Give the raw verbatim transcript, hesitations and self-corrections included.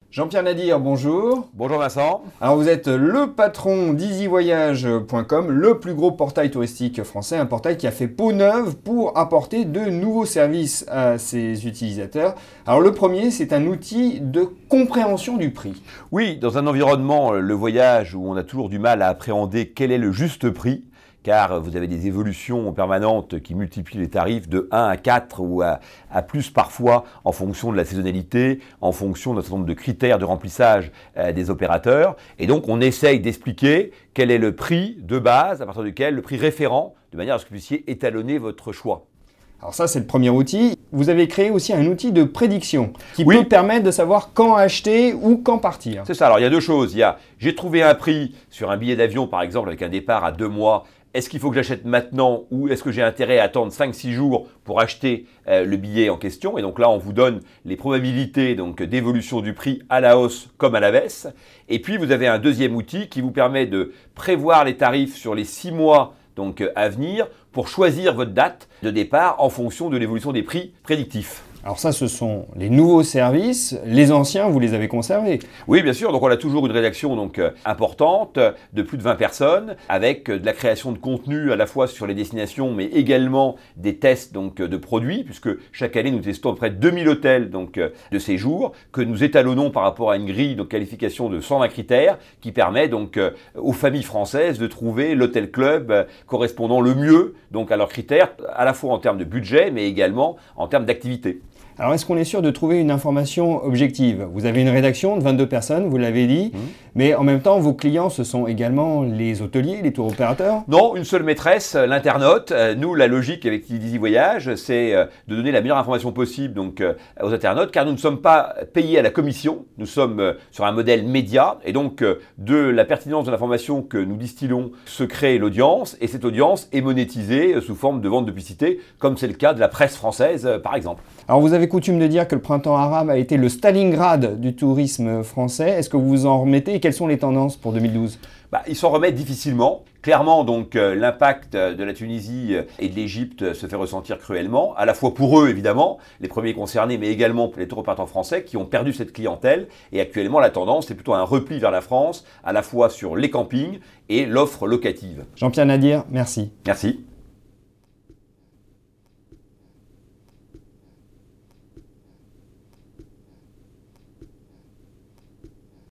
Jean-Pierre Nadir, bonjour. Bonjour Vincent. Alors vous êtes le patron d'easy voyage point com, le plus gros portail touristique français, un portail qui a fait peau neuve pour apporter de nouveaux services à ses utilisateurs. Alors le premier, c'est un outil de compréhension du prix. Oui, dans un environnement, le voyage, où on a toujours du mal à appréhender quel est le juste prix, car vous avez des évolutions permanentes qui multiplient les tarifs de un à quatre ou à, à plus parfois en fonction de la saisonnalité, en fonction d'un certain nombre de critères de remplissage euh, des opérateurs. Et donc on essaye d'expliquer quel est le prix de base, à partir duquel, le prix référent, de manière à ce que vous puissiez étalonner votre choix. Alors ça, c'est le premier outil. Vous avez créé aussi un outil de prédiction qui oui. peut permettre de savoir quand acheter ou quand partir. C'est ça. Alors il y a deux choses. Il y a, j'ai trouvé un prix sur un billet d'avion, par exemple, avec un départ à deux mois. Est-ce qu'il faut que j'achète maintenant ou est-ce que j'ai intérêt à attendre cinq six jours pour acheter euh, le billet en question? Et donc là, on vous donne les probabilités donc, d'évolution du prix à la hausse comme à la baisse. Et puis, vous avez un deuxième outil qui vous permet de prévoir les tarifs sur les six mois donc, à venir pour choisir votre date de départ en fonction de l'évolution des prix prédictifs. Alors ça, ce sont les nouveaux services. Les anciens, vous les avez conservés. Oui, bien sûr. Donc, on a toujours une rédaction donc, euh, importante de plus de vingt personnes avec euh, de la création de contenu à la fois sur les destinations, mais également des tests donc, euh, de produits, puisque chaque année, nous testons à peu près deux mille hôtels donc, euh, de séjour que nous étalonnons par rapport à une grille de qualification de cent vingt critères qui permet donc, euh, aux familles françaises de trouver l'hôtel club euh, correspondant le mieux donc, à leurs critères, à la fois en termes de budget, mais également en termes d'activité. Alors, est-ce qu'on est sûr de trouver une information objective? Vous avez une rédaction de vingt-deux personnes, vous l'avez dit, mmh. mais en même temps, vos clients, ce sont également les hôteliers, les tours opérateurs? Non, une seule maîtresse, l'internaute. Nous, la logique avec Easy Voyage, c'est de donner la meilleure information possible donc, aux internautes, car nous ne sommes pas payés à la commission, nous sommes sur un modèle média, et donc de la pertinence de l'information que nous distillons se crée l'audience, et cette audience est monétisée sous forme de vente de publicité, comme c'est le cas de la presse française, par exemple. Alors, vous avez coutume de dire que le printemps arabe a été le Stalingrad du tourisme français. Est-ce que vous vous en remettez et quelles sont les tendances pour deux mille douze? Bah, ils s'en remettent difficilement. Clairement, donc, euh, l'impact de la Tunisie et de l'Égypte se fait ressentir cruellement, à la fois pour eux, évidemment, les premiers concernés, mais également pour les tours opérateurs français qui ont perdu cette clientèle. Et actuellement, la tendance, c'est plutôt un repli vers la France, à la fois sur les campings et l'offre locative. Jean-Pierre Nadir, merci. Merci.